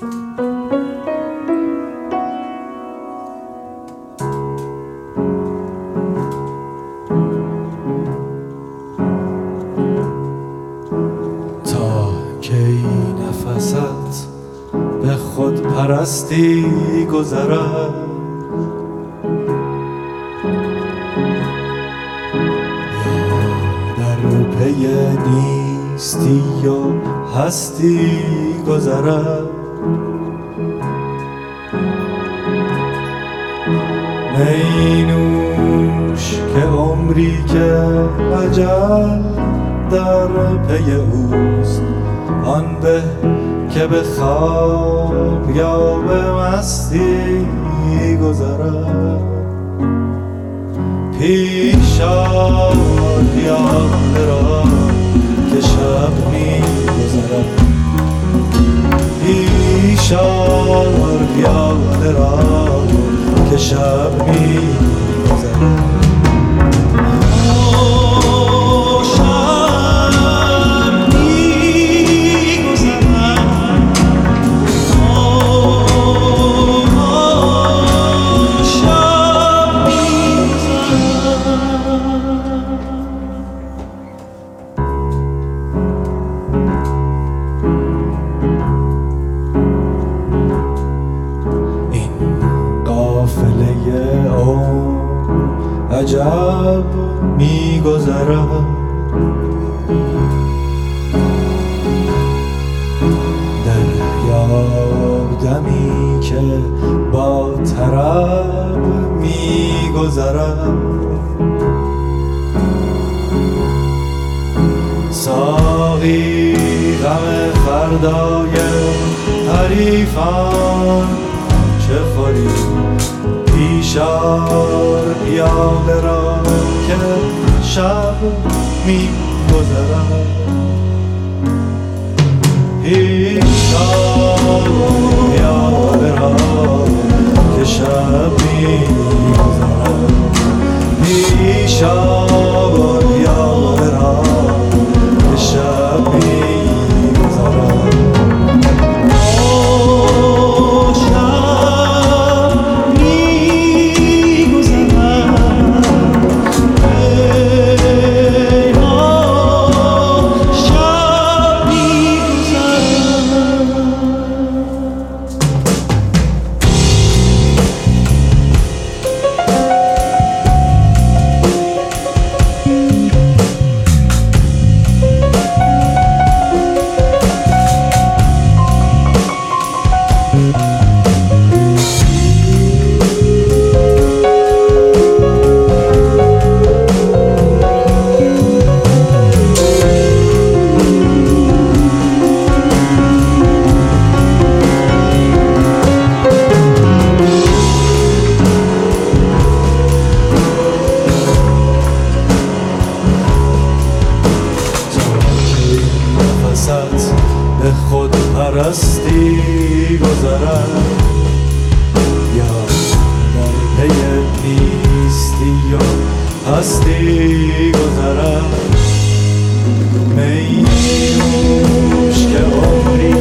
تا کی نفست به خود پرستی گذرد، پی نیستی و هستی گذرد. می نوش که عمری که اجل در پی اوست، آن به که به خواب یا به مستی گذرد. پیش آر پیاله را که شب می گذرد، پیش آر پیاله را که شب می گذرد. عجب می گذرد، دریاب دمی که با طرب می گذرد. ساقی غم فردای حریفان چه خوری، پیش آر پیاله را که شب می گذرد. پیش آر پیاله را که شب می گذرد. پیش آر پیاله را که شب می گذرد. به خود پرستی گذرد، یا در پی نیستی و هستی گذرد. می نوش که عمری